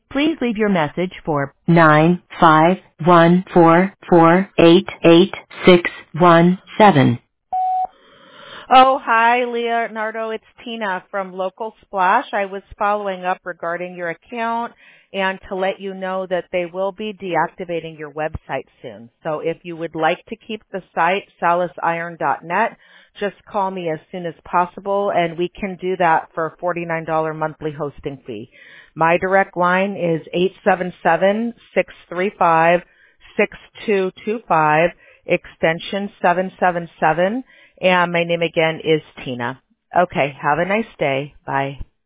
Please leave your message for 95144888617. Oh, hi, Leonardo. It's Tina from Local Splash. I was following up regarding your account and to let you know that they will be deactivating your website soon. So if you would like to keep the site, salisiron.net, just call me as soon as possible, and we can do that for a $49 monthly hosting fee. My direct line is 877-635-6225, extension 777. And my name again is Tina. Okay, have a nice day. Bye.